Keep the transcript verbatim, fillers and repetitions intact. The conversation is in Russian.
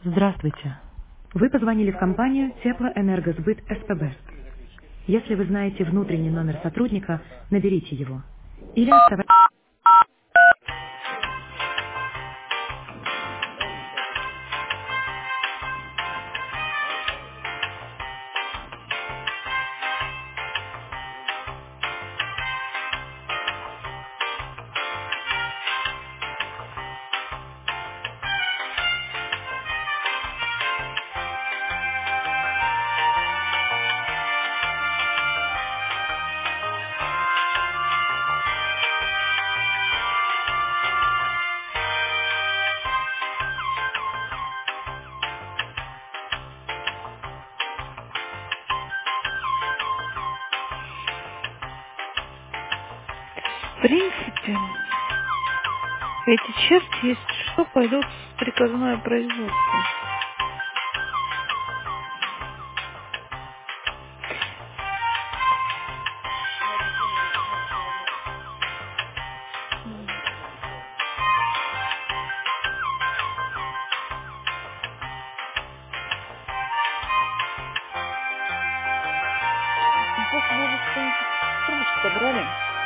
Здравствуйте. Вы позвонили в компанию Теплоэнергосбыт СПБ. Если вы знаете внутренний номер сотрудника, наберите его. Или оставайтесь. В принципе, эти черти, если что, пойдут в приказное производство. Ну, просто вы уже что-нибудь трубочку-то брали?